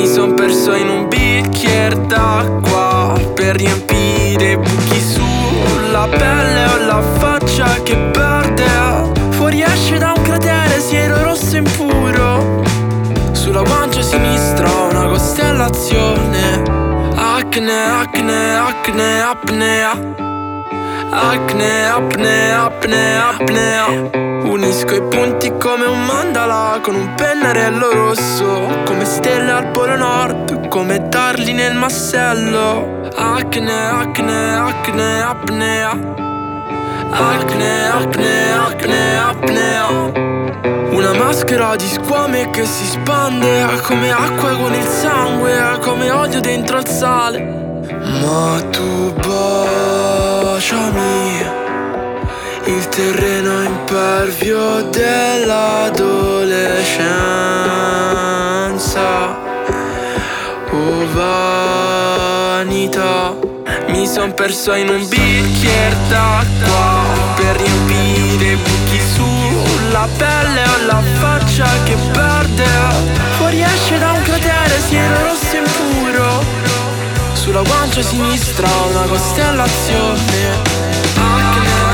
son perso in un bicchiere d'acqua per riempire i buchi sulla pelle. Ho la faccia che perde, fuori esce da un cratere, siero rosso impuro. Sulla guancia sinistra una costellazione. Acne, acne, acne, apnea. Acne, apnea, apnea, apnea. Unisco i punti come un mandala con un pennarello rosso, come stelle al polo nord, come tarli nel massello. Acne, acne, acne, apnea. Acne, acne, acne, apnea. Una maschera di squame che si spande come acqua con il sangue, come olio dentro al sale. Ma tu baciami, il terreno impervio dell'adolescenza. Oh vanità, mi son perso in un bicchiere d'acqua per riempire i buchi sulla pelle. Ho la faccia che perde, fuori esce da un cratere, siero rosso impuro. Sulla guancia sinistra una costellazione. Acne,